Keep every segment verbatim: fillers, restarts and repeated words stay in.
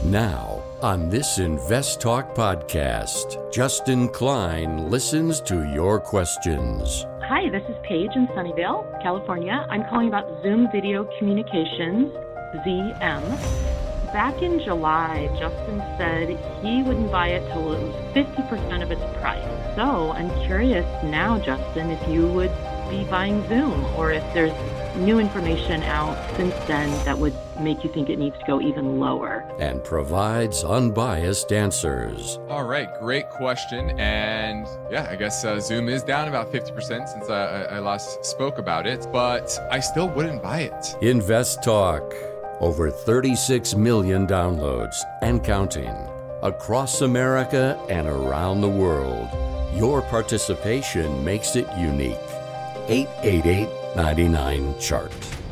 Now, on this Invest Talk podcast, Justin Klein listens to your questions. Hi, this is Paige in Sunnyvale, California. I'm calling about Zoom Video Communications, Z M. Back in July, Justin said he wouldn't buy it till it was fifty percent of its price. So I'm curious now, Justin, if you would be buying Zoom or if there's new information out since then that would make you think it needs to go even lower. And provides unbiased answers. All right, great question. And yeah, I guess uh, Zoom is down about fifty percent since uh, I last spoke about it, but I still wouldn't buy it. Invest Talk. Over thirty-six million downloads and counting across America and around the world. Your participation makes it unique. eight eight eight, nine nine, chart.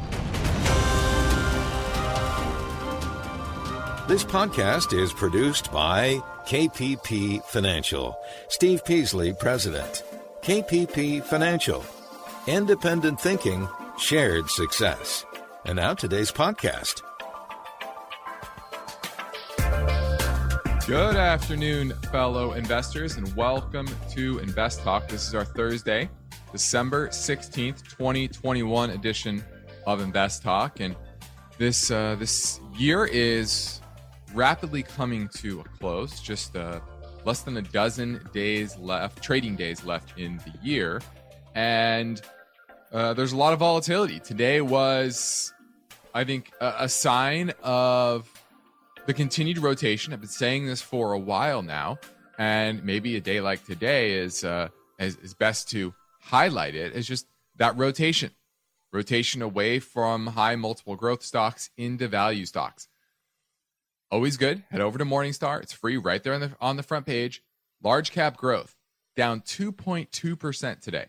This podcast is produced by K P P Financial. Steve Peasley, President. K P P Financial. Independent thinking, shared success. And now today's podcast. Good afternoon, fellow investors, and welcome to Invest Talk. This is our Thursday, December sixteenth, twenty twenty-one edition of Invest Talk. And this uh, this year is rapidly coming to a close. Just uh, less than a dozen days left, trading days left in the year. And uh, there's a lot of volatility. Today was, I think, a, a sign of the continued rotation. I've been saying this for a while now, and maybe a day like today is uh, is, is best to highlight it as just that rotation. Rotation away from high multiple growth stocks into value stocks. Always good. Head over to Morningstar. It's free right there on the, on the front page. Large cap growth down two point two percent today.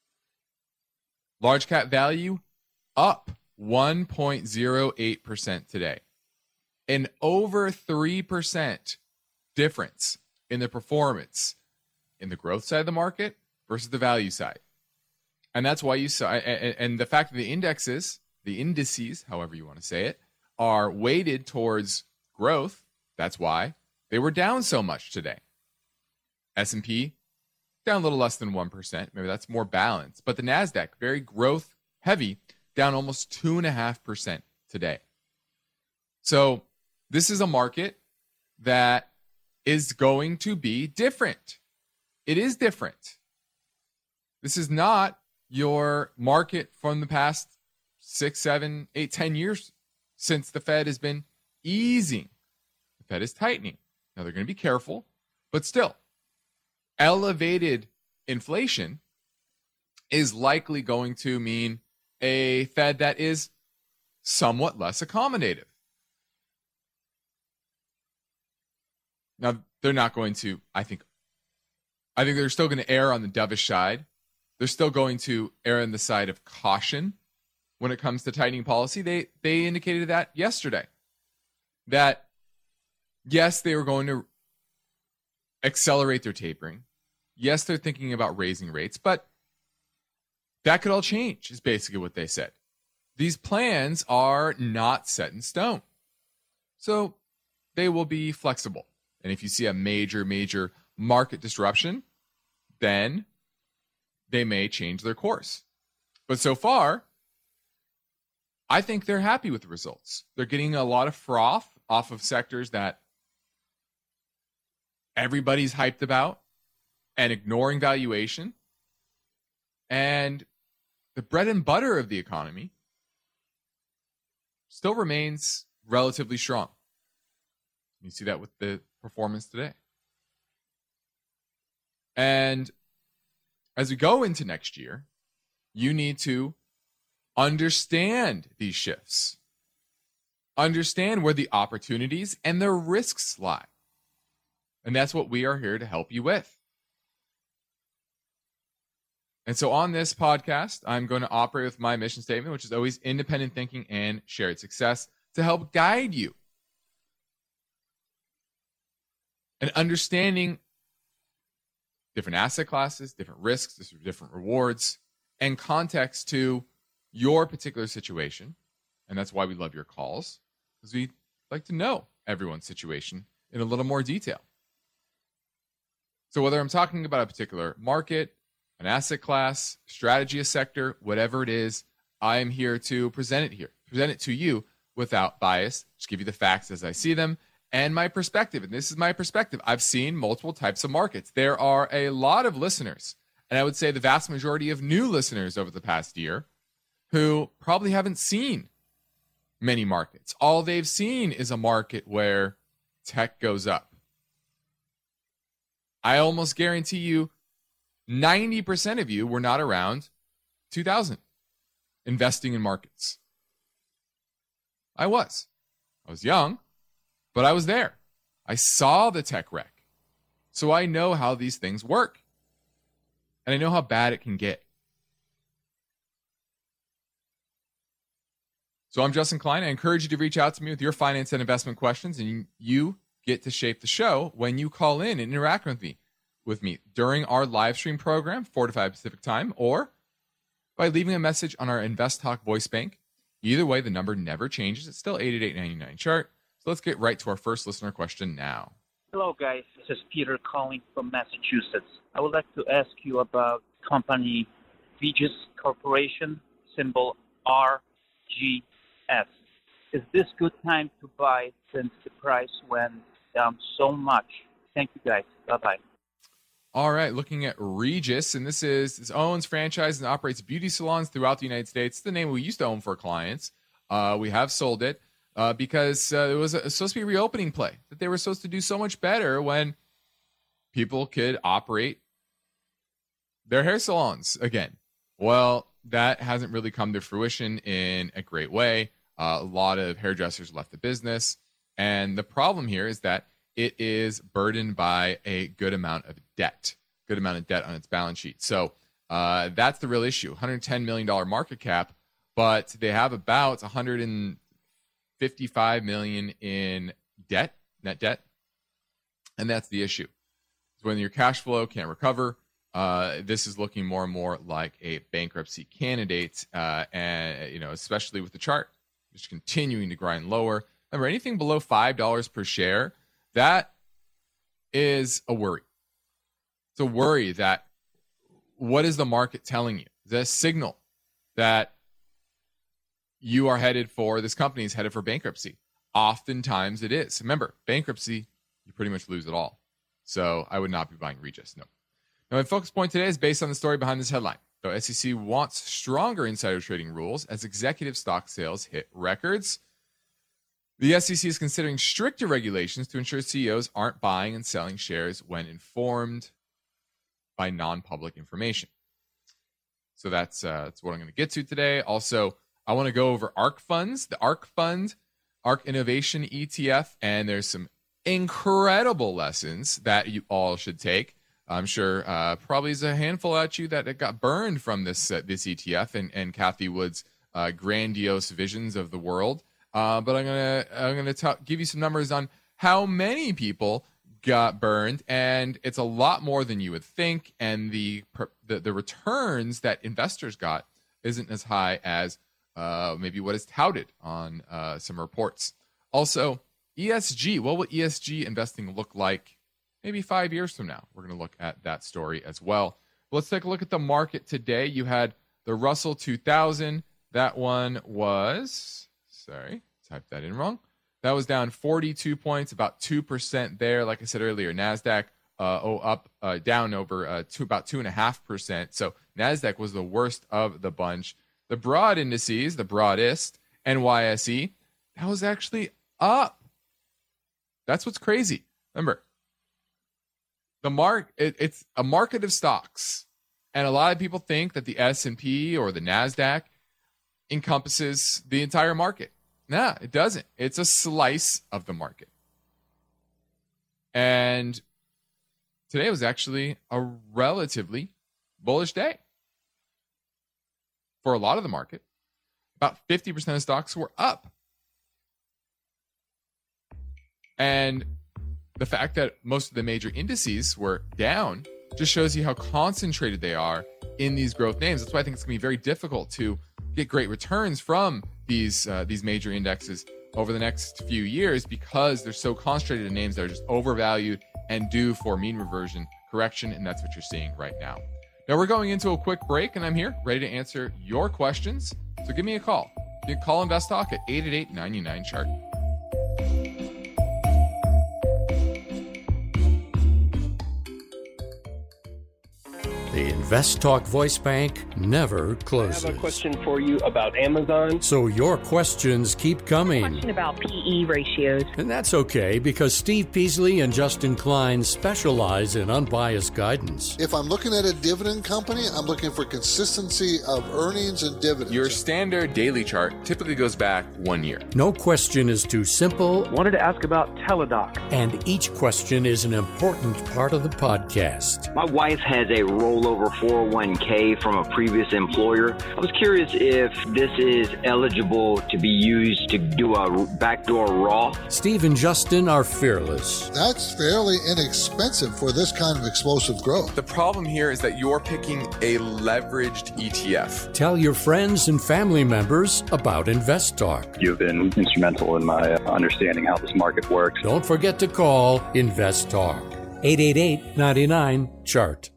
Large cap value up one point zero eight percent today. An over three percent difference in the performance in the growth side of the market versus the value side. And that's why you saw, and, and the fact that the indexes, the indices, however you want to say it, are weighted towards growth, that's why they were down so much today. S and P down a little less than one percent. Maybe that's more balanced. But the NASDAQ, very growth heavy, down almost two point five percent today. So this is a market that is going to be different. It is different. This is not your market from the past six, seven, eight, ten years since the Fed has been easing. The Fed is tightening. Now they're going to be careful, but still, elevated inflation is likely going to mean a Fed that is somewhat less accommodative. Now, they're not going to, I think, I think they're still going to err on the dovish side. They're still going to err on the side of caution when it comes to tightening policy. They they indicated that yesterday. That, yes, they were going to accelerate their tapering. Yes, they're thinking about raising rates, but that could all change, is basically what they said. These plans are not set in stone. So they will be flexible. And if you see a major, major market disruption, then they may change their course. But so far, I think they're happy with the results. They're getting a lot of froth off of sectors that everybody's hyped about and ignoring valuation. And the bread and butter of the economy still remains relatively strong. You see that with the performance today. And as we go into next year, you need to understand these shifts. Understand where the opportunities and the risks lie. And that's what we are here to help you with. And so on this podcast, I'm going to operate with my mission statement, which is always independent thinking and shared success, to help guide you and understanding different asset classes, different risks, different rewards, and context to your particular situation. And that's why we love your calls, because we like to know everyone's situation in a little more detail. So whether I'm talking about a particular market, an asset class, strategy, a sector, whatever it is, I am here to present it here, present it to you without bias, just give you the facts as I see them and my perspective. And this is my perspective. I've seen multiple types of markets. There are a lot of listeners, and I would say the vast majority of new listeners over the past year who probably haven't seen many markets. All they've seen is a market where tech goes up. I almost guarantee you ninety percent of you were not around two thousand investing in markets. I was. I was young, but I was there. I saw the tech wreck. So I know how these things work. And I know how bad it can get. So I'm Justin Klein. I encourage you to reach out to me with your finance and investment questions, and you get to shape the show when you call in and interact with me, with me during our live stream program, four to five Pacific time, or by leaving a message on our Invest Talk voice bank. Either way, the number never changes. It's still eight eight eight, nine nine, chart. So let's get right to our first listener question now. Hello, guys. This is Peter calling from Massachusetts. I would like to ask you about company Regis Corporation, symbol R G S. Is this good time to buy since the price went down so much? Thank you, guys. Bye-bye. All right, looking at Regis, and this is this owns, franchises, and operates beauty salons throughout the United States. It's the name we used to own for clients. Uh, we have sold it uh, because uh, it was a, supposed to be a reopening play, that they were supposed to do so much better when people could operate their hair salons again. Well, that hasn't really come to fruition in a great way. Uh, a lot of hairdressers left the business. And the problem here is that it is burdened by a good amount of debt, good amount of debt on its balance sheet. So uh, that's the real issue. one hundred ten million dollars market cap, but they have about one hundred fifty-five million dollars in debt, net debt. And that's the issue. So when your cash flow can't recover, uh, this is looking more and more like a bankruptcy candidate, uh, and you know, especially with the chart just continuing to grind lower. Remember, anything below five dollars per share, that is a worry. It's a worry that what is the market telling you? Is that a signal that you are headed for, this company is headed for bankruptcy? Oftentimes it is. Remember, bankruptcy, you pretty much lose it all. So I would not be buying Regis, no. Now, my focus point today is based on the story behind this headline. So S E C wants stronger insider trading rules as executive stock sales hit records. The S E C is considering stricter regulations to ensure C E Os aren't buying and selling shares when informed by non-public information. So that's uh, that's what I'm going to get to today. Also, I want to go over ARK funds, the ARK fund, ARK Innovation E T F, and there's some incredible lessons that you all should take. I'm sure uh, probably is a handful at you that got burned from this uh, this E T F and, and Cathie Wood's uh, grandiose visions of the world. Uh, but I'm gonna I'm gonna t- give you some numbers on how many people got burned, and it's a lot more than you would think. And the the, the returns that investors got isn't as high as uh, maybe what is touted on uh, some reports. Also, E S G. What will E S G investing look like maybe five years from now? We're going to look at that story as well. Let's take a look at the market today. You had the Russell two thousand. That one was, sorry, typed that in wrong. That was down forty-two points, about two percent there. Like I said earlier, NASDAQ uh, oh, up, uh, down over uh, to about two point five percent. So NASDAQ was the worst of the bunch. The broad indices, the broadest, N Y S E, that was actually up. That's what's crazy. Remember, the mark it, it's a market of stocks, and a lot of people think that the S and P or the NASDAQ encompasses the entire market. Nah, it doesn't. It's a slice of the market. And today was actually a relatively bullish day for a lot of the market. About fifty percent of stocks were up. And the fact that most of the major indices were down just shows you how concentrated they are in these growth names. That's why I think it's going to be very difficult to get great returns from these uh, these major indexes over the next few years because they're so concentrated in names that are just overvalued and due for mean reversion correction, and that's what you're seeing right now. Now we're going into a quick break, and I'm here ready to answer your questions. So give me a call. You can call Invest Talk at eight eight eight, nine nine, chart. The Invest Talk voice bank never closes. I have a question for you about Amazon. So your questions keep coming. Question about P E ratios. And that's okay, because Steve Peasley and Justin Klein specialize in unbiased guidance. If I'm looking at a dividend company, I'm looking for consistency of earnings and dividends. Your standard daily chart typically goes back one year. No question is too simple. Wanted to ask about Teladoc. And each question is an important part of the podcast. My wife has a rollover four oh one k from a previous employer. I was curious if this is eligible to be used to do a backdoor Roth. Steve and Justin are fearless. That's fairly inexpensive for this kind of explosive growth. The problem here is that you're picking a leveraged E T F. Tell your friends and family members about Invest Talk. You've been instrumental in my understanding how this market works. Don't forget to call Invest Talk. eight eight eight, nine nine, chart.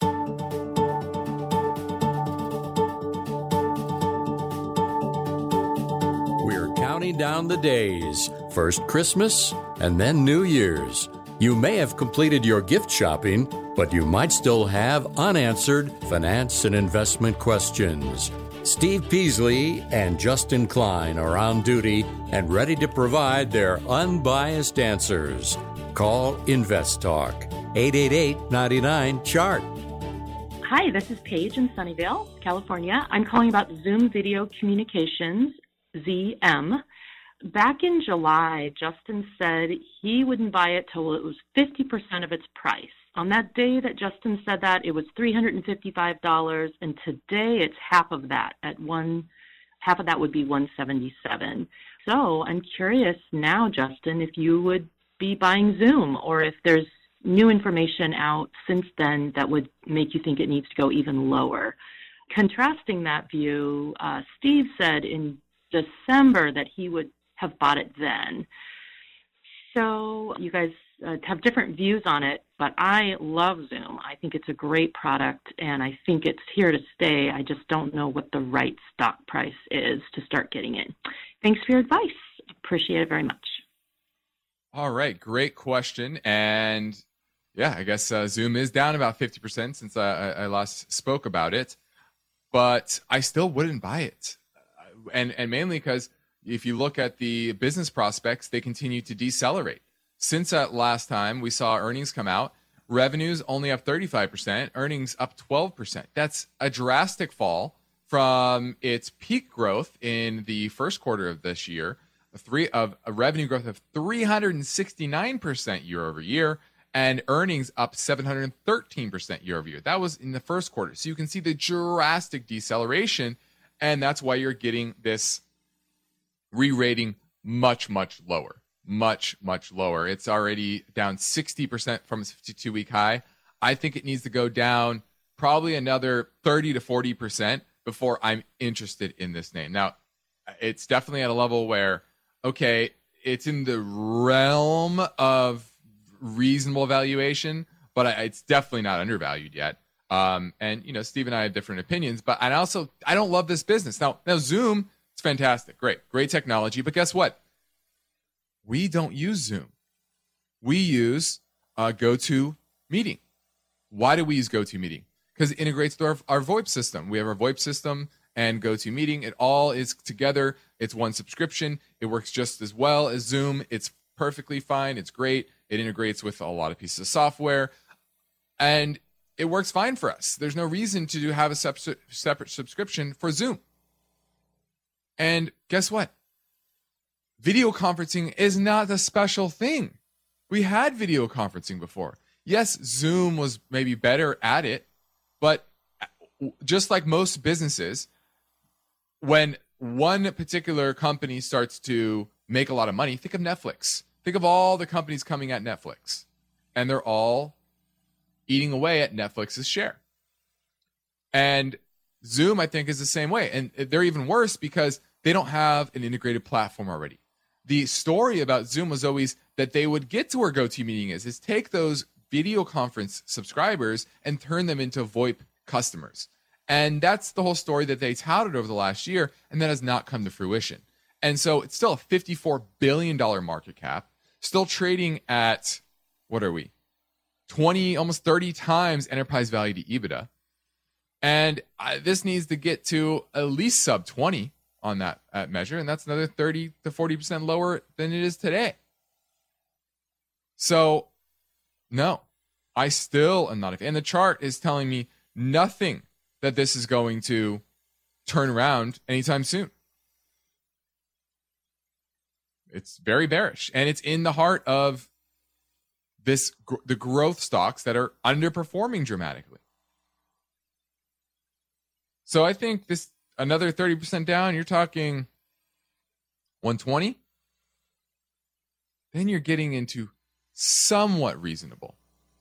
Down the days. First Christmas and then New Year's. You may have completed your gift shopping, but you might still have unanswered finance and investment questions. Steve Peasley and Justin Klein are on duty and ready to provide their unbiased answers. Call Invest Talk. eight eight eight, nine nine, chart. Hi, this is Paige in Sunnyvale, California. I'm calling about Zoom Video Communications, Z M. Back in July, Justin said he wouldn't buy it till it was fifty percent of its price. On that day that Justin said that, it was three hundred fifty-five dollars, and today it's half of that. At one, half of that would be one hundred seventy-seven dollars. So I'm curious now, Justin, if you would be buying Zoom, or if there's new information out since then that would make you think it needs to go even lower. Contrasting that view, uh, Steve said in December that he would have bought it then. So you guys uh, have different views on it, but I love Zoom. I think it's a great product, and I think it's here to stay. I just don't know what the right stock price is to start getting in. Thanks for your advice. Appreciate it very much. All right, great question. And yeah, I guess uh, Zoom is down about fifty percent since uh, I last spoke about it, but I still wouldn't buy it. And, and mainly because if you look at the business prospects, they continue to decelerate. Since that last time we saw earnings come out, revenues only up thirty-five percent, earnings up twelve percent. That's a drastic fall from its peak growth in the first quarter of this year, a three of a revenue growth of three hundred sixty-nine percent year over year, and earnings up seven hundred thirteen percent year over year. That was in the first quarter. So you can see the drastic deceleration, and that's why you're getting this re-rating much, much lower, much, much lower. It's already down sixty percent from its fifty-two week high. I think it needs to go down probably another thirty to forty percent before I'm interested in this name. Now, it's definitely at a level where, okay, it's in the realm of reasonable valuation, but it's definitely not undervalued yet. Um, and, you know, Steve and I have different opinions, but I also, I don't love this business. Now, now Zoom, it's fantastic. Great. Great technology. But guess what? We don't use Zoom. We use uh, GoToMeeting. Why do we use GoToMeeting? Because it integrates to our, our VoIP system. We have our VoIP system and GoToMeeting. It all is together. It's one subscription. It works just as well as Zoom. It's perfectly fine. It's great. It integrates with a lot of pieces of software. And it works fine for us. There's no reason to have a separate, separate subscription for Zoom. And guess what? Video conferencing is not a special thing. We had video conferencing before. Yes, Zoom was maybe better at it, but just like most businesses, when one particular company starts to make a lot of money, think of Netflix. Think of all the companies coming at Netflix, and they're all eating away at Netflix's share. And Zoom, I think, is the same way. And they're even worse because they don't have an integrated platform already. the story about Zoom was always that they would get to where GoToMeeting is, is take those video conference subscribers and turn them into VoIP customers. And that's the whole story that they touted over the last year, and that has not come to fruition. And so it's still a fifty-four billion dollars market cap, still trading at, what are we, twenty, almost thirty times enterprise value to EBITDA. And uh, this needs to get to at least sub twenty on that uh, measure, and that's another thirty to forty percent lower than it is today. So, no, I still am not a fan. And the chart is telling me nothing that this is going to turn around anytime soon. It's very bearish, and it's in the heart of this the growth stocks that are underperforming dramatically. So I think this another thirty percent down, you're talking one twenty. Then you're getting into somewhat reasonable.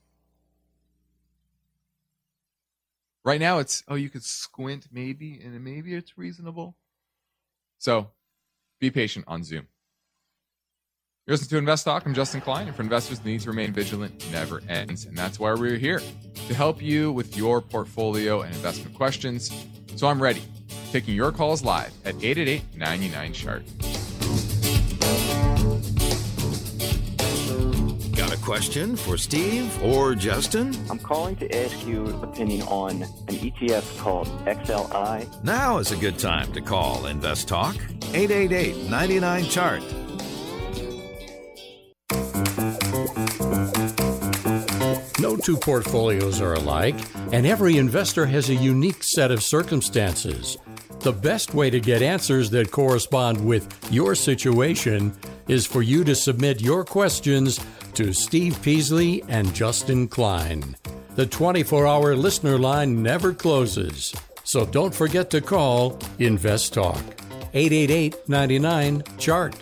Right now it's, oh, you could squint maybe, and maybe it's reasonable. So be patient on Zoom. You're listening to Invest Talk. I'm Justin Klein, and for investors, the need to remain vigilant never ends. And that's why we're here, to help you with your portfolio and investment questions. So I'm ready, taking your calls live at eight eight eight, nine nine, chart. Got a question for Steve or Justin? I'm calling to ask you an opinion on an E T F called X L I. Now is a good time to call Invest Talk. eight eight eight, nine nine, chart. No two portfolios are alike, and every investor has a unique set of circumstances. The best way to get answers that correspond with your situation is for you to submit your questions to Steve Peasley and Justin Klein. The twenty-four hour listener line never closes, so don't forget to call Invest Talk. eight eight eight, nine nine, chart.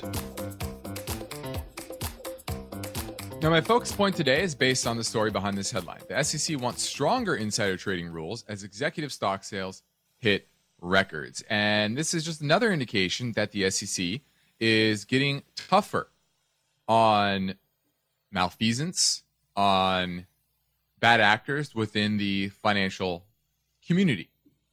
Now, my focus point today is based on the story behind this headline. The S E C wants stronger insider trading rules as executive stock sales hit records. And this is just another indication that the S E C is getting tougher on malfeasance, on bad actors within the financial community.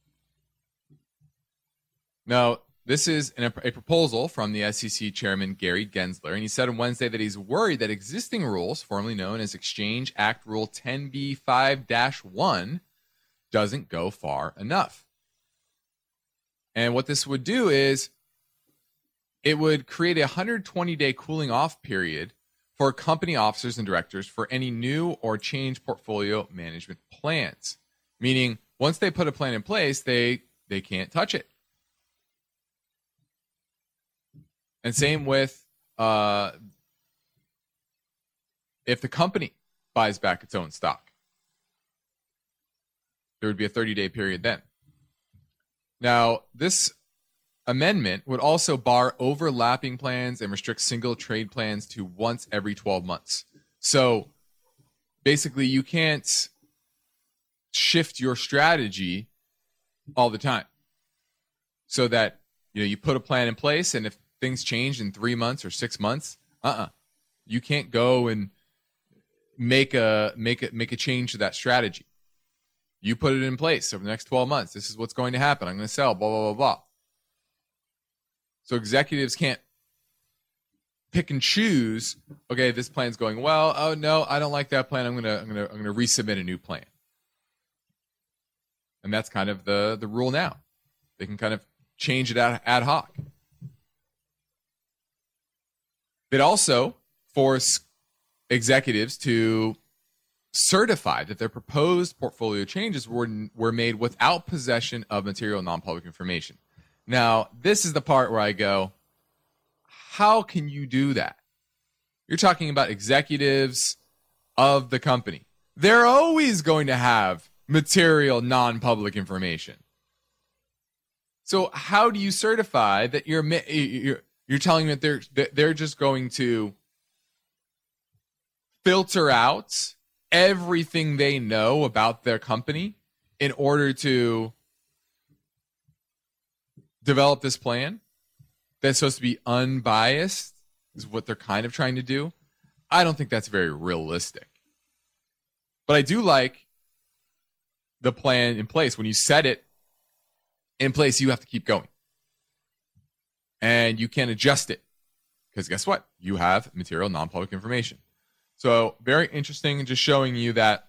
Now, this is an, a proposal from the S E C chairman, Gary Gensler, and he said on Wednesday that he's worried that existing rules, formerly known as Exchange Act Rule ten B five dash one, doesn't go far enough. And what this would do is it would create a one hundred twenty day cooling off period for company officers and directors for any new or changed portfolio management plans. Meaning, once they put a plan in place, they, they can't touch it. And same with uh, if the company buys back its own stock. There would be a thirty day period then. Now, this amendment would also bar overlapping plans and restrict single trade plans to once every twelve months. So basically, you can't shift your strategy all the time. So that, you know, you put a plan in place, and if things change in three months or six months, uh-uh. You can't go and make a make a make a change to that strategy. You put it in place over the next twelve months. This is what's going to happen. I'm going to sell, blah, blah, blah, blah. So executives can't pick and choose, okay, this plan's going well. Oh no, I don't like that plan. I'm gonna I'm gonna I'm gonna resubmit a new plan. And that's kind of the, the rule now. They can kind of change it ad, ad hoc. It also force executives to certify that their proposed portfolio changes were, were made without possession of material non-public information. Now, this is the part where I go, how can you do that? You're talking about executives of the company. They're always going to have material non-public information. So how do you certify that you're you're You're telling me that they're they're just going to filter out everything they know about their company in order to develop this plan that's supposed to be unbiased is what they're kind of trying to do. I don't think that's very realistic. But I do like the plan in place. When you set it in place, you have to keep going. And you can adjust it. Because guess what? You have material non-public information. So very interesting, just showing you that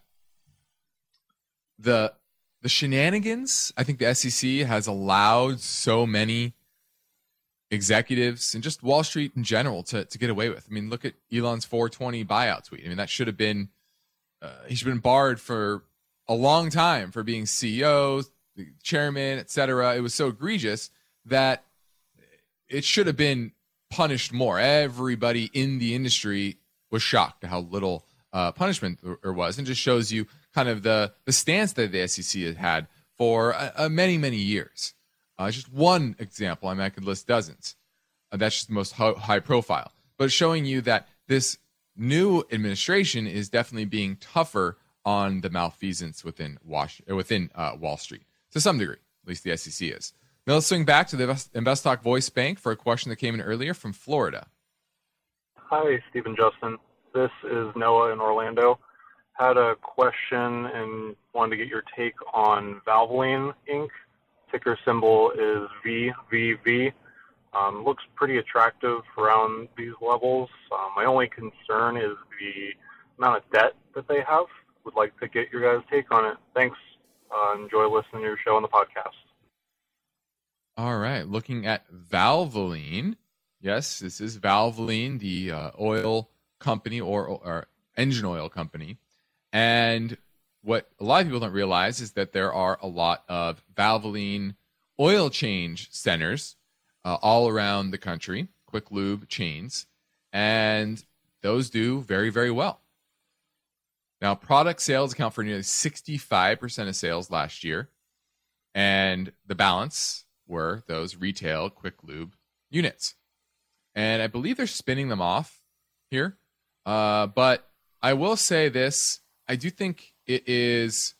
the the shenanigans, I think the S E C has allowed so many executives and just Wall Street in general to, to get away with. I mean, look at Elon's four twenty buyout tweet. I mean, that should have been, uh, he should have been barred for a long time for being C E O, the chairman, et cetera. It was so egregious that it should have been punished more. Everybody in the industry was shocked at how little uh, punishment there was, and just shows you kind of the, the stance that the S E C has had for uh, uh, many, many years. Uh, just one example. I mean, I could list dozens. Uh, that's just the most ho- high profile. But showing you that this new administration is definitely being tougher on the malfeasance within, Wash- within uh, Wall Street, to some degree. At least the S E C is. Now let's swing back to the InvestTalk Voice Bank for a question that came in earlier from Florida. Hi, Steve and Justin. This is Noah in Orlando. Had a question and wanted to get your take on Valvoline Incorporated. Ticker symbol is V V V. Um, looks pretty attractive around these levels. Um, my only concern is the amount of debt that they have. Would like to get your guys' take on it. Thanks. Uh, enjoy listening to your show on the podcast. All right. Looking at Valvoline. Yes, this is Valvoline, the uh, oil company or, or engine oil company. And what a lot of people don't realize is that there are a lot of Valvoline oil change centers uh, all around the country, quick lube chains, and those do very, very well. Now, product sales account for nearly sixty-five percent of sales last year, and the balance were those retail quick lube units. And I believe they're spinning them off here, uh, but I will say this, I do think it is,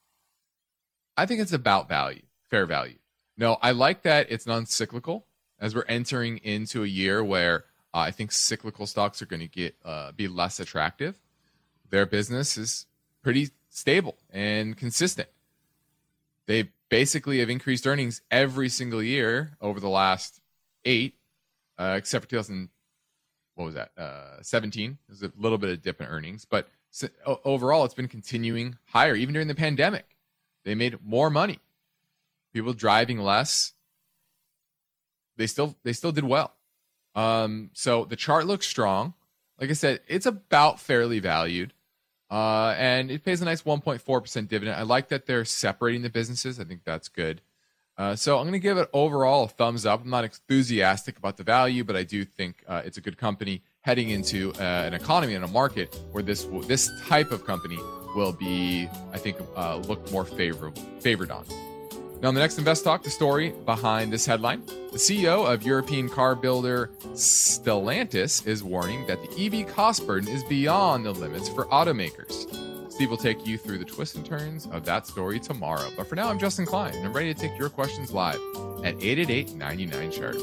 I think it's about value, fair value. No, I like that it's non-cyclical as we're entering into a year where uh, I think cyclical stocks are going to get uh, be less attractive. Their business is pretty stable and consistent. They basically have increased earnings every single year over the last eight, uh, except for two thousand, what was that, uh, seventeen. There's a little bit of dip in earnings, but so, overall, it's been continuing higher. Even during the pandemic, they made more money. People driving less. They still they still did well. Um, so the chart looks strong. Like I said, it's about fairly valued, uh, and it pays a nice one point four percent dividend. I like that they're separating the businesses. I think that's good. Uh, so I'm going to give it overall a thumbs up. I'm not enthusiastic about the value, but I do think uh, it's a good company heading into uh, an economy and a market where this this type of company will be, I think, uh, look more favorable, favored on. Now, in the next Invest Talk, the story behind this headline. The C E O of European car builder Stellantis is warning that the E V cost burden is beyond the limits for automakers. Steve will take you through the twists and turns of that story tomorrow. But for now, I'm Justin Klein, and I'm ready to take your questions live at eight eight eight, nine nine, chart.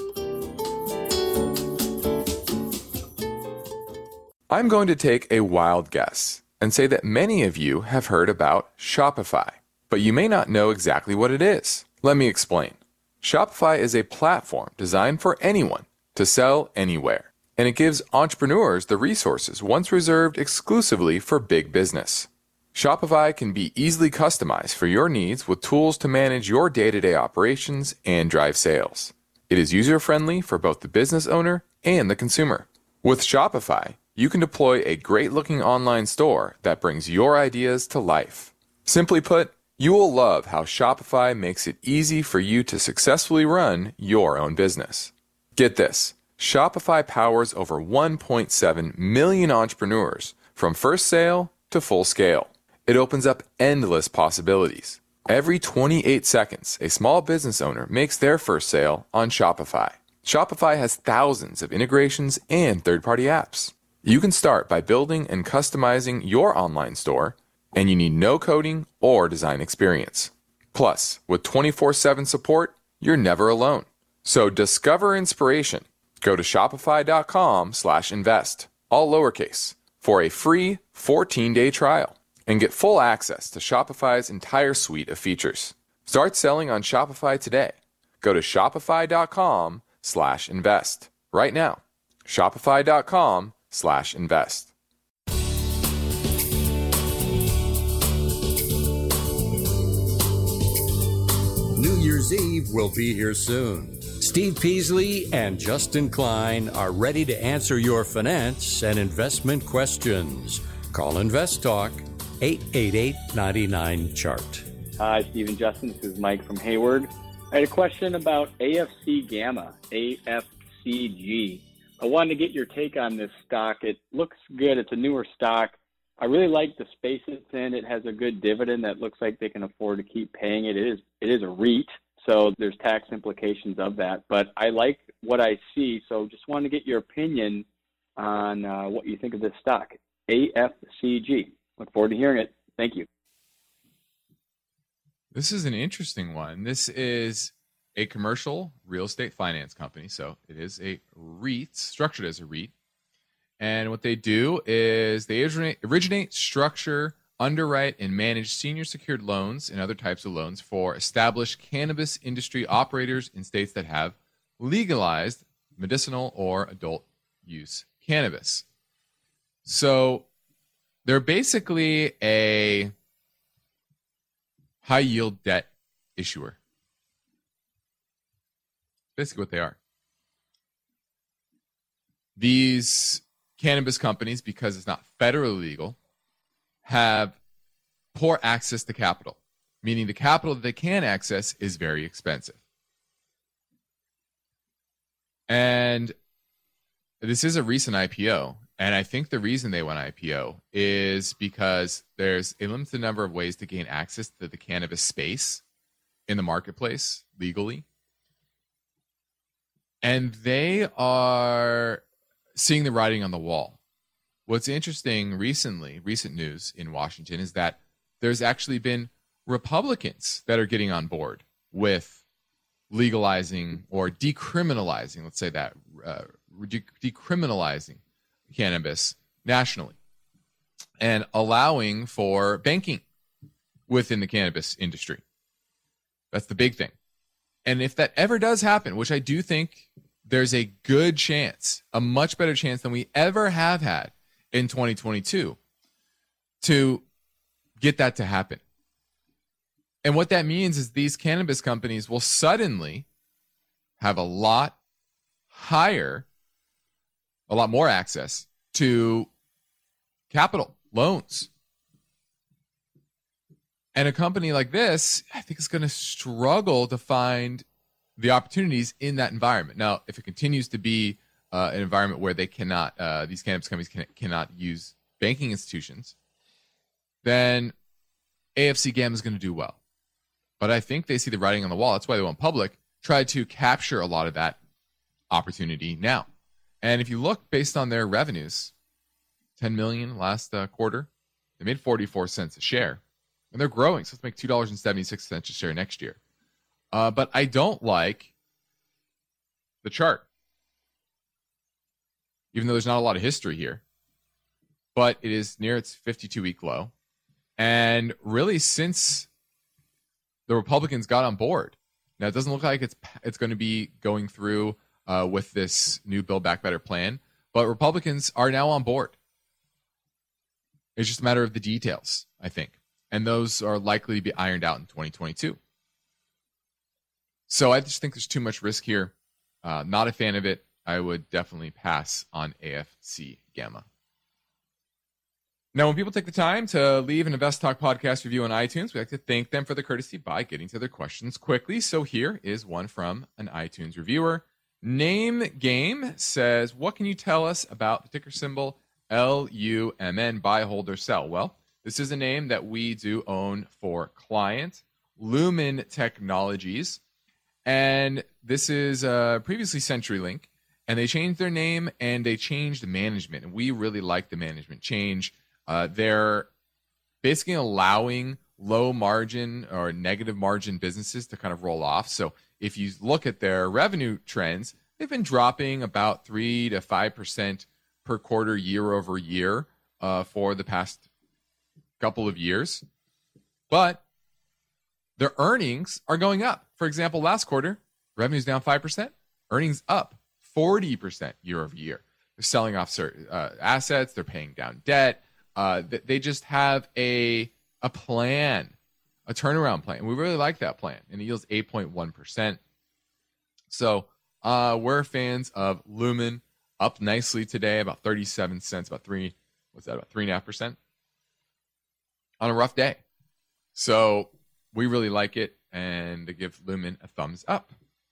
I'm going to take a wild guess and say that many of you have heard about Shopify, but you may not know exactly what it is. Let me explain. Shopify is a platform designed for anyone to sell anywhere, and it gives entrepreneurs the resources once reserved exclusively for big business. Shopify can be easily customized for your needs with tools to manage your day-to-day operations and drive sales. It is user-friendly for both the business owner and the consumer. With Shopify, you can deploy a great-looking online store that brings your ideas to life. Simply put, you will love how Shopify makes it easy for you to successfully run your own business. Get this, Shopify powers over one point seven million entrepreneurs from first sale to full scale. It opens up endless possibilities. Every twenty-eight seconds, a small business owner makes their first sale on Shopify. Shopify has thousands of integrations and third-party apps. You can start by building and customizing your online store, and you need no coding or design experience. Plus, with twenty-four seven support, you're never alone. So discover inspiration, Go to shopify.com slash invest, all lowercase, for a free fourteen-day trial and get full access to Shopify's entire suite of features. Start selling on Shopify today. Go to shopify.com slash invest right now. Shopify.com slash invest. New Year's Eve will be here soon. Steve Peasley and Justin Klein are ready to answer your finance and investment questions. Call Invest Talk, eight eight eight, nine nine, chart. Hi, Steve and Justin. This is Mike from Hayward. I had a question about A F C Gamma, A F C G. I wanted to get your take on this stock. It looks good. It's a newer stock. I really like the space it's in. It has a good dividend that looks like they can afford to keep paying it. It is, it is a REIT, so there's tax implications of that. But I like what I see, so just wanted to get your opinion on uh, what you think of this stock, A F C G. Look forward to hearing it. Thank you. This is an interesting one. This is a commercial real estate finance company, so it is a REIT, structured as a REIT. And what they do is they originate, originate, structure, underwrite, and manage senior secured loans and other types of loans for established cannabis industry operators in states that have legalized medicinal or adult use cannabis. So they're basically a high yield debt issuer. Basically what they are. These cannabis companies, because it's not federally legal, have poor access to capital, meaning the capital that they can access is very expensive. And this is a recent I P O, and I think the reason they went I P O is because there's a limited number of ways to gain access to the cannabis space in the marketplace legally. And they are seeing the writing on the wall. What's interesting recently, recent news in Washington, is that there's actually been Republicans that are getting on board with legalizing or decriminalizing, let's say that, uh, de- decriminalizing cannabis nationally and allowing for banking within the cannabis industry. That's the big thing. And if that ever does happen, which I do think there's a good chance, a much better chance than we ever have had in twenty twenty-two, to get that to happen. And what that means is these cannabis companies will suddenly have a lot higher, a lot more access to capital, loans. And a company like this, I think, is going to struggle to find the opportunities in that environment. Now, if it continues to be uh, an environment where they cannot, uh, these cannabis companies can, cannot use banking institutions, then A F C Gamma is going to do well. But I think they see the writing on the wall. That's why they went public, try to capture a lot of that opportunity now. And if you look based on their revenues, ten million dollars last uh, quarter, they made forty-four cents a share. And they're growing, so let's make two dollars and seventy-six cents a share next year. Uh, but I don't like the chart, even though there's not a lot of history here. But it is near its fifty-two-week low. And really, since the Republicans got on board, now it doesn't look like it's it's going to be going through uh, with this new Build Back Better plan, but Republicans are now on board. It's just a matter of the details, I think. And those are likely to be ironed out in twenty twenty-two. So I just think there's too much risk here. Uh, not a fan of it. I would definitely pass on A F C Gamma. Now, when people take the time to leave an Invest Talk podcast review on iTunes, we like to thank them for the courtesy by getting to their questions quickly. So here is one from an iTunes reviewer. Name Game says, what can you tell us about the ticker symbol L U M N, buy, hold, or sell? Well, this is a name that we do own for client, Lumen Technologies. And this is uh, previously CenturyLink. And they changed their name and they changed management. And we really like the management change. Uh, they're basically allowing low margin or negative margin businesses to kind of roll off. So if you look at their revenue trends, they've been dropping about three to five percent per quarter, year over year, uh, for the past couple of years. But their earnings are going up. For example, last quarter, revenue's down five percent, earnings up forty percent year over year. They're selling off certain uh, assets. They're paying down debt. Uh, they just have a a plan, a turnaround plan. And we really like that plan. And it yields eight point one percent. So uh, we're fans of Lumen, up nicely today, about thirty-seven cents, about three, what's that, about three point five percent on a rough day. So we really like it, and to give Lumen a thumbs up.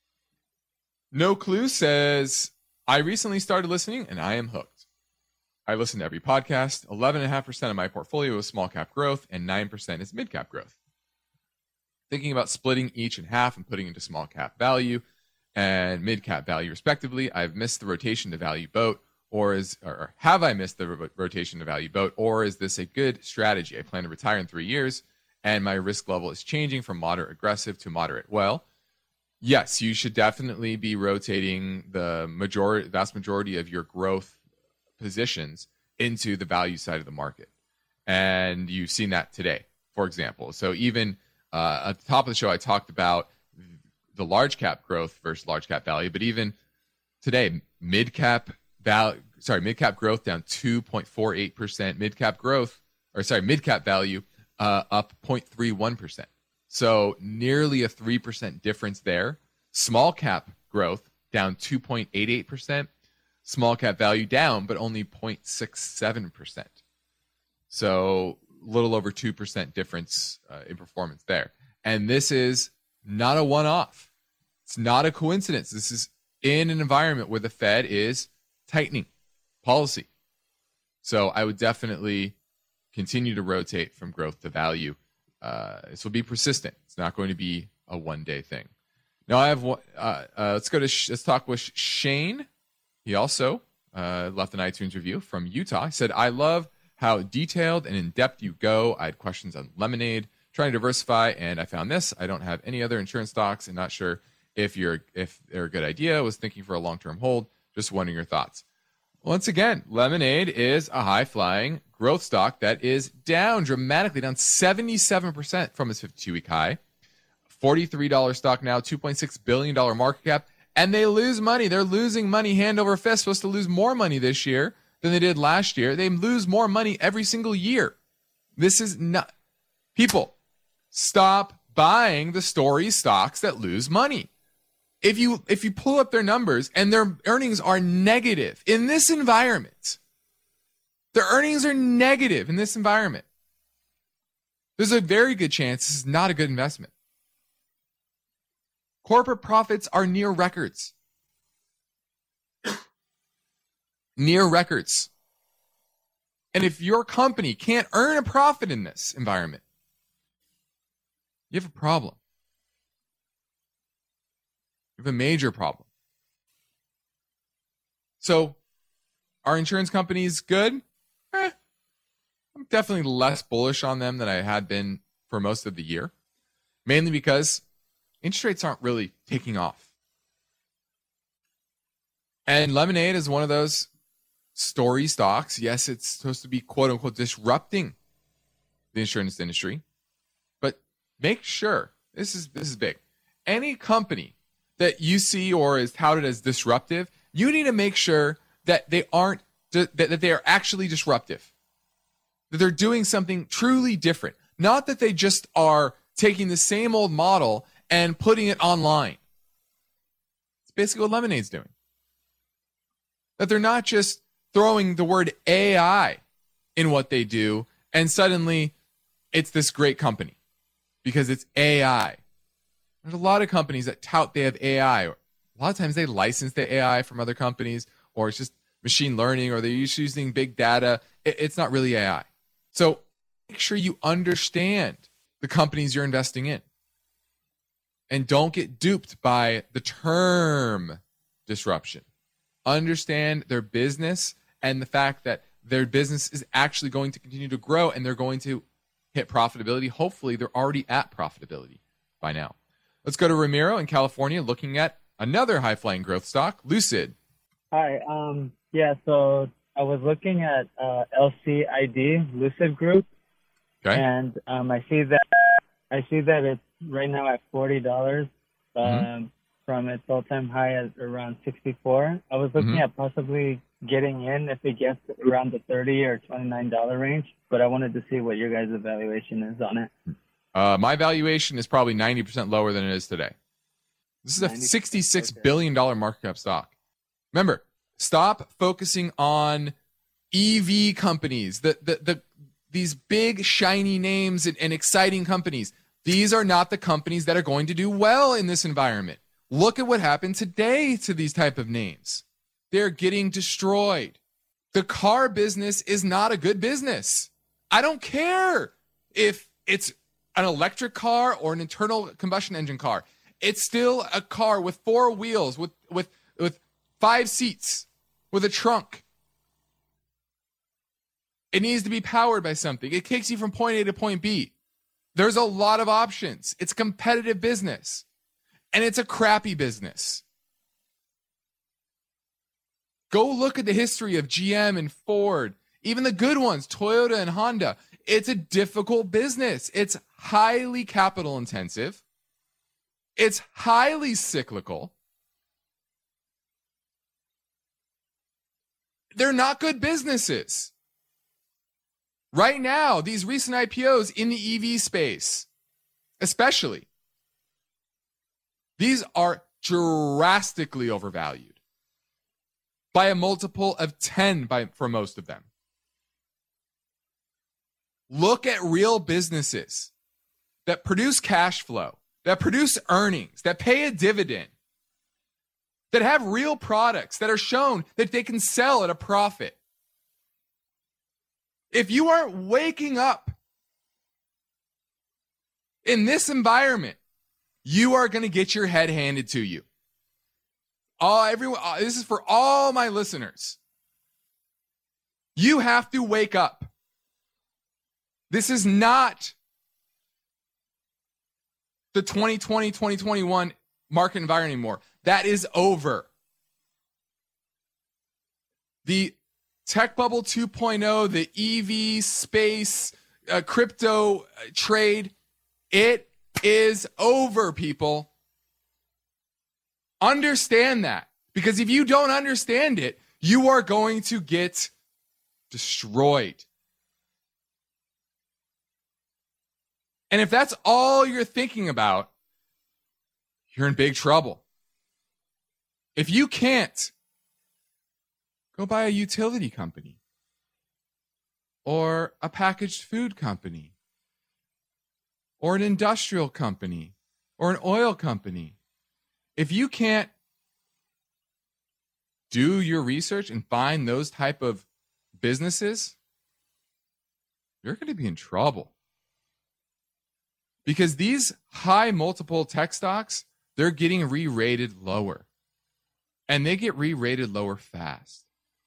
No Clue says, I recently started listening, and I am hooked. I listen to every podcast. eleven point five percent of my portfolio is small cap growth, and nine percent is mid cap growth. Thinking about splitting each in half and putting into small cap value and mid cap value, respectively. I've missed the rotation to value boat, or is, or have I missed the ro- rotation to value boat, or is this a good strategy? I plan to retire in three years, and my risk level is changing from moderate aggressive to moderate. Well, yes, you should definitely be rotating the majority, vast majority of your growth positions into the value side of the market. And you've seen that today, for example. So even uh, at the top of the show, I talked about the large cap growth versus large cap value, but even today, mid cap value, sorry, mid cap growth down two point four eight percent, mid cap growth, or sorry, mid cap value uh, up zero point three one percent. So nearly a three percent difference there. Small cap growth down two point eight eight percent. Small cap value down, but only zero point six seven percent. So a little over two percent difference uh, in performance there. And this is not a one-off. It's not a coincidence. This is in an environment where the Fed is tightening policy. So I would definitely continue to rotate from growth to value. Uh, this will be persistent. It's not going to be a one-day thing. Now I have one. Uh, uh, let's go to sh- let's talk with Shane. He also uh, left an iTunes review from Utah. He said, "I love how detailed and in depth you go. I had questions on Lemonade, trying to diversify, and I found this. I don't have any other insurance stocks, and not sure if you're if they're a good idea. I was thinking for a long-term hold. Just wondering your thoughts." Once again, Lemonade is a high-flying growth stock that is down dramatically, down seventy-seven percent from its fifty-two week high. forty-three dollars stock now, two point six billion dollars market cap, and they lose money. They're losing money hand over fist, supposed to lose more money this year than they did last year. They lose more money every single year. This is not... People, stop buying the story stocks that lose money. If you if you pull up their numbers and their earnings are negative in this environment, their earnings are negative in this environment, there's a very good chance this is not a good investment. Corporate profits are near records. Near records. And if your company can't earn a profit in this environment, you have a problem. You have a major problem. So, are insurance companies good? Eh, I'm definitely less bullish on them than I had been for most of the year. Mainly because interest rates aren't really taking off. And Lemonade is one of those story stocks. Yes, it's supposed to be quote unquote disrupting the insurance industry. But make sure, this is this is big. Any company that you see or is touted as disruptive, you need to make sure that they aren't that, that they are actually disruptive. That they're doing something truly different. Not that they just are taking the same old model and putting it online. It's basically what Lemonade's doing. That they're not just throwing the word A I in what they do and suddenly it's this great company because it's A I. There's a lot of companies that tout they have A I. A lot of times they license the A I from other companies, or it's just machine learning, or they're using big data. It's not really A I. So make sure you understand the companies you're investing in. And don't get duped by the term disruption. Understand their business and the fact that their business is actually going to continue to grow and they're going to hit profitability. Hopefully, they're already at profitability by now. Let's go to Ramiro in California, looking at Another high-flying growth stock, Lucid. Hi. Um, yeah, so I was looking at uh, L C I D, Lucid Group, okay. and um, I see that I see that it's right now at forty dollars um, mm-hmm. from its all-time high at around sixty-four. I was looking mm-hmm. at possibly getting in if it gets around the thirty or twenty-nine dollars range, but I wanted to see what your guys' evaluation is on it. Uh, my valuation is probably ninety percent lower than it is today. This is a sixty-six billion dollars market cap stock. Remember, stop focusing on E V companies, the, the, the, these big, shiny names and, and exciting companies. These are not the companies that are going to do well in this environment. Look at what happened today to these type of names. They're getting destroyed. The car business is not a good business. I don't care if it's an electric car or an internal combustion engine car. It's still a car with four wheels, with, with, with five seats, with a trunk. It needs to be powered by something. It takes you from point A to point B. There's a lot of options. It's a competitive business. And it's a crappy business. Go look at the history of G M and Ford, even the good ones, Toyota and Honda. It's a difficult business. It's highly capital intensive. It's highly cyclical. They're not good businesses. Right now, these recent I P Os in the E V space, especially, these are drastically overvalued by a multiple of ten by, for most of them. Look at real businesses that produce cash flow, that produce earnings, that pay a dividend, that have real products that are shown that they can sell at a profit. If you aren't waking up in this environment, you are going to get your head handed to you. All everyone, this is for all my listeners. You have to wake up. This is not the twenty twenty, twenty twenty-one market environment anymore. That is over. The tech bubble two point oh, the E V space, uh, crypto trade, it is over, people. Understand that. Because if you don't understand it, you are going to get destroyed. And if that's all you're thinking about, you're in big trouble. If you can't, go buy a utility company or a packaged food company or an industrial company or an oil company. If you can't do your research and find those type of businesses, you're going to be in trouble. Because these high multiple tech stocks, they're getting re-rated lower. And they get re-rated lower fast.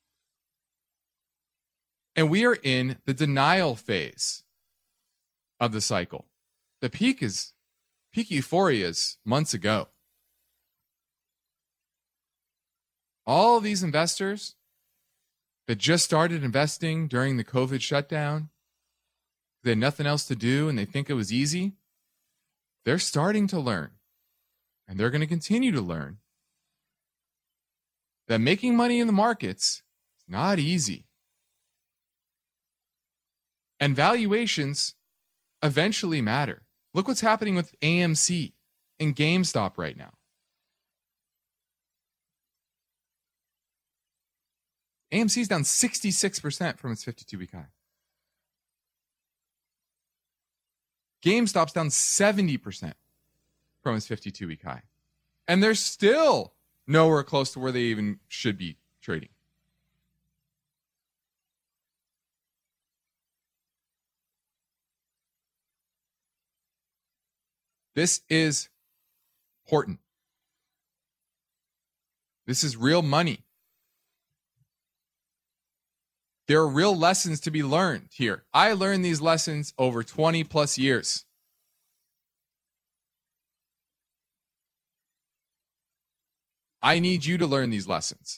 And we are in the denial phase of the cycle. The peak is, peak euphoria is months ago. All of these investors that just started investing during the COVID shutdown, they had nothing else to do and they think it was easy, they're starting to learn, and they're going to continue to learn, that making money in the markets is not easy. And valuations eventually matter. Look what's happening with A M C and GameStop right now. A M C is down sixty-six percent from its fifty-two week high. GameStop's down seventy percent from its fifty-two week high. And they're still nowhere close to where they even should be trading. This is important. This is real money. There are real lessons to be learned here. I learned these lessons over twenty plus years. I need you to learn these lessons.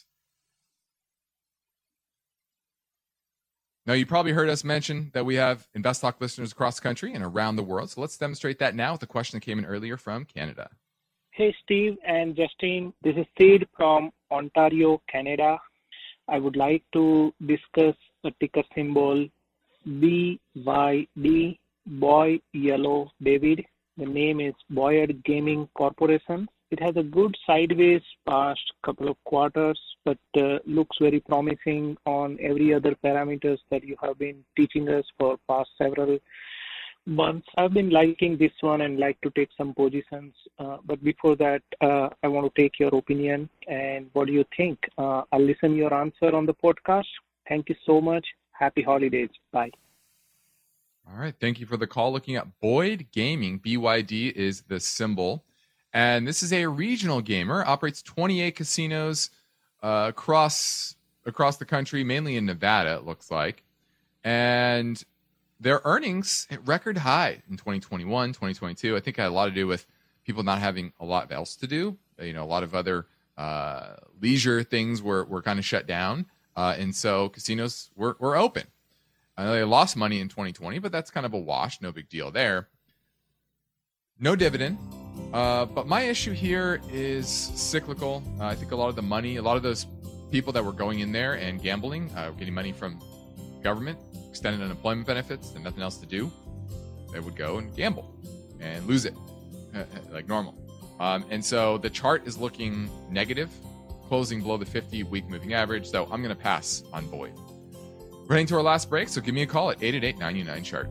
Now, you probably heard us mention that we have InvestTalk listeners across the country and around the world. So let's demonstrate that now with a question that came in earlier from Canada. Hey, Steve and Justin. This is Sid from Ontario, Canada. I would like to discuss a ticker symbol B Y D, Boy Yellow David. The name is Boyd Gaming Corporation. It has a good sideways past couple of quarters, but uh, looks very promising on every other parameters that you have been teaching us for past several months. I've been liking this one and like to take some positions. Uh, but before that, uh, I want to take your opinion and what do you think? Uh, I'll listen your answer on the podcast. Thank you so much. Happy holidays. Bye. All right. Thank you for the call. Looking at Boyd Gaming, B Y D is the symbol. And this is a regional gamer, operates twenty-eight casinos uh, across across the country, mainly in Nevada, it looks like. And their earnings hit record high in twenty twenty-one, twenty twenty-two. I think it had a lot to do with people not having a lot else to do. You know, a lot of other uh, leisure things were, were kind of shut down. Uh, and so casinos were, were open. I know they lost money in twenty twenty, but that's kind of a wash. No big deal there. No dividend. Uh, but my issue here is cyclical. Uh, I think a lot of the money, a lot of those people that were going in there and gambling, uh, getting money from government, extended unemployment benefits, and nothing else to do, they would go and gamble and lose it uh, like normal. Um, and so the chart is looking negative, closing below the fifty-week moving average. So I'm going to pass on Boyd. We're heading to our last break, so give me a call at eight eight eight, nine nine, chart.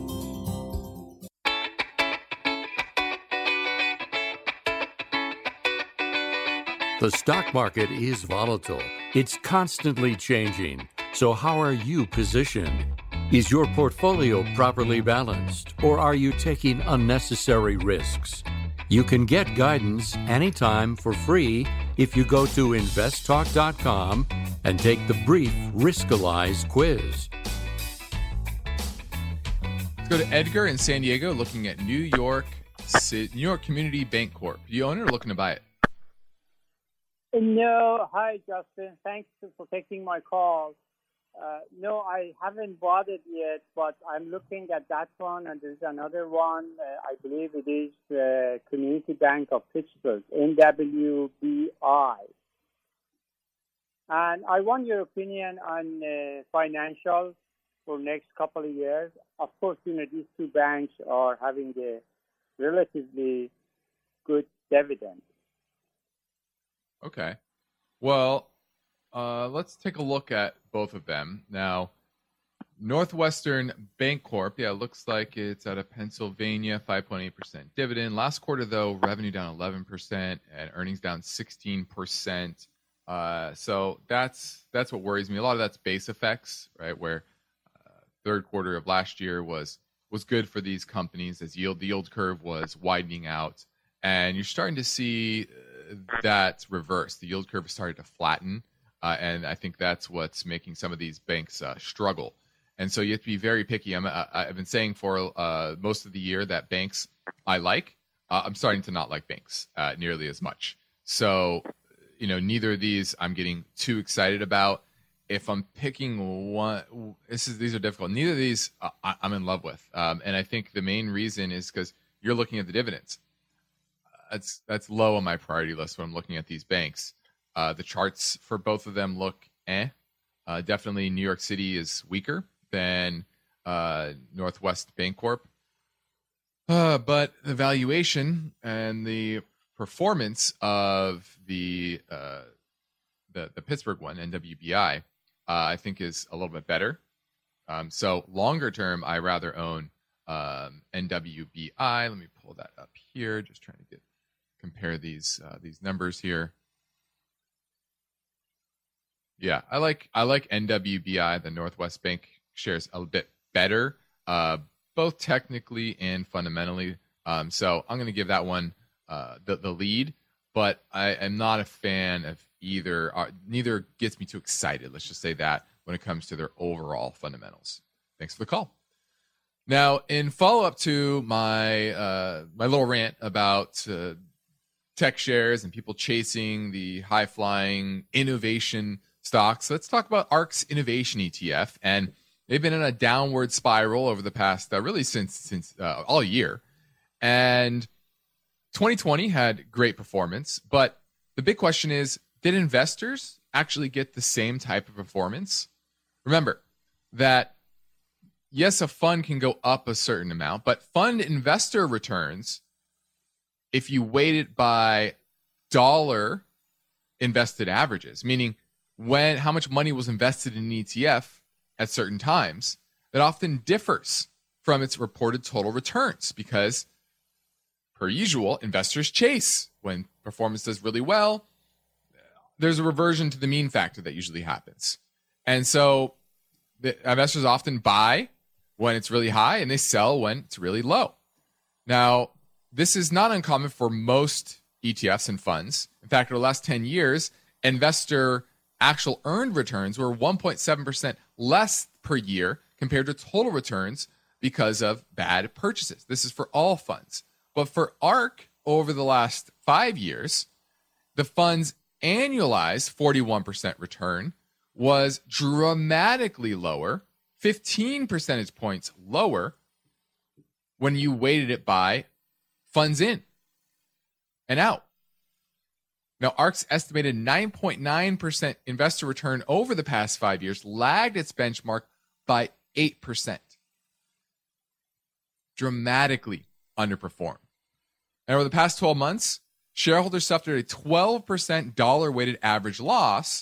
The stock market is volatile. It's constantly changing. So how are you positioned? Is your portfolio properly balanced, or are you taking unnecessary risks? You can get guidance anytime for free if you go to invest talk dot com and take the brief Riskalyze quiz. Let's go to Edgar in San Diego, looking at New York, New York Community Bank Corp. You own it or looking to buy it? No, hi Justin. Thanks for taking my call. Uh, no, I haven't bought it yet, but I'm looking at that one, and there's another one. Uh, I believe it is uh, Community Bank of Pittsburgh, N W B I. And I want your opinion on uh, financials for next couple of years. Of course, you know, these two banks are having a relatively good dividend. Okay. Well, uh, let's take a look at both of them. Now, Northwestern Bancorp, yeah, it looks like it's out of Pennsylvania, five point eight percent dividend. Last quarter, though, revenue down eleven percent and earnings down sixteen percent. Uh, so that's that's what worries me. A lot of that's base effects, right, where uh, third quarter of last year was was good for these companies as yield the yield curve was widening out. And you're starting to see that reverse. The yield curve has started to flatten, uh, and I think that's what's making some of these banks uh, struggle. And so you have to be very picky. I'm, uh, I've been saying for uh, most of the year that banks I like. Uh, I'm starting to not like banks uh, nearly as much. So, you know, neither of these I'm getting too excited about. If I'm picking one, this is these are difficult. Neither of these uh, I, I'm in love with, um, and I think the main reason is because you're looking at the dividends. That's that's low on my priority list when I'm looking at these banks. Uh, the charts for both of them look eh. Uh, definitely New York City is weaker than uh, Northwest Bancorp. Uh, but the valuation and the performance of the uh, the, the Pittsburgh one, N W B I, uh, I think is a little bit better. Um, so longer term, I rather own um, N W B I. Let me pull that up here. Just trying to get compare these uh, these numbers here. Yeah, I like I like N W B I, the Northwest Bank shares a bit better, uh, both technically and fundamentally. Um, so I'm going to give that one uh, the the lead, but I am not a fan of either. Uh, neither gets me too excited. Let's just say that when it comes to their overall fundamentals. Thanks for the call. Now, in follow up to my uh, my little rant about Uh, tech shares and people chasing the high-flying innovation stocks. Let's talk about ARK's Innovation E T F. And they've been in a downward spiral over the past, uh, really since since uh, all year. And twenty twenty had great performance. But the big question is, did investors actually get the same type of performance? Remember that, yes, a fund can go up a certain amount, but fund investor returns, if you weight it by dollar invested averages, meaning when how much money was invested in an E T F at certain times, that often differs from its reported total returns because, per usual, investors chase. When performance does really well, there's a reversion to the mean factor that usually happens. And so the investors often buy when it's really high and they sell when it's really low. Now, this is not uncommon for most E T Fs and funds. In fact, over the last ten years, investor actual earned returns were one point seven percent less per year compared to total returns because of bad purchases. This is for all funds. But for ARK, over the last five years, the fund's annualized forty-one percent return was dramatically lower, fifteen percentage points lower when you weighted it by funds in and out. Now, ARK's estimated nine point nine percent investor return over the past five years lagged its benchmark by eight percent. Dramatically underperformed. And over the past twelve months, shareholders suffered a twelve percent dollar-weighted average loss,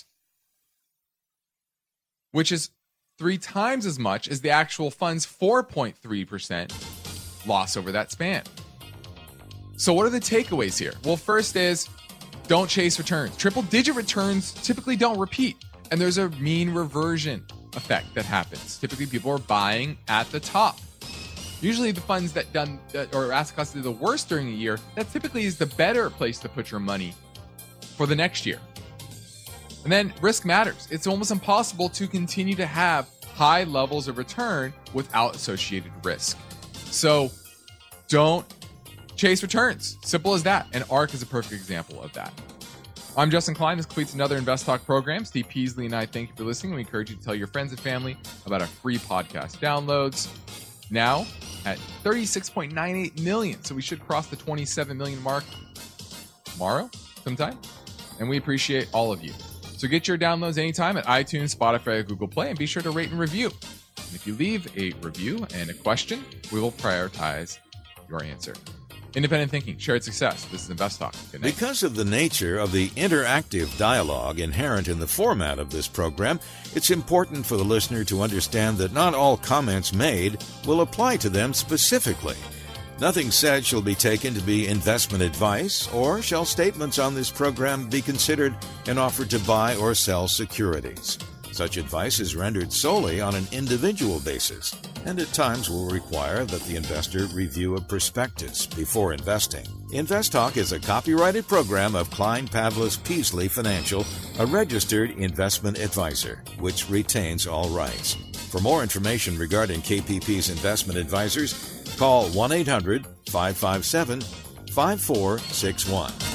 which is three times as much as the actual fund's four point three percent loss over that span. So what are the takeaways here? Well, first is don't chase returns. Triple-digit returns typically don't repeat, and there's a mean reversion effect that happens. Typically, people are buying at the top. Usually the funds that done or asset classes do the worst during a year, that typically is the better place to put your money for the next year. And then risk matters. It's almost impossible to continue to have high levels of return without associated risk. So don't chase returns. Simple as that. And ARK is a perfect example of that. I'm Justin Klein. This completes another Invest Talk program. Steve Peasley and I thank you for listening. We encourage you to tell your friends and family about our free podcast downloads. Now at thirty-six point nine eight million. So we should cross the twenty-seven million mark tomorrow sometime. And we appreciate all of you. So get your downloads anytime at iTunes, Spotify, or Google Play, and be sure to rate and review. And if you leave a review and a question, we will prioritize your answer. Independent thinking, shared success. This is Invest Talk. Good night. Because of the nature of the interactive dialogue inherent in the format of this program, it's important for the listener to understand that not all comments made will apply to them specifically. Nothing said shall be taken to be investment advice, or shall statements on this program be considered an offer to buy or sell securities. Such advice is rendered solely on an individual basis, and at times will require that the investor review a prospectus before investing. Invest Talk is a copyrighted program of Klein Pavlis Peasley Financial, a registered investment advisor, which retains all rights. For more information regarding K P P's investment advisors, call one eight hundred, five five seven, five four six one.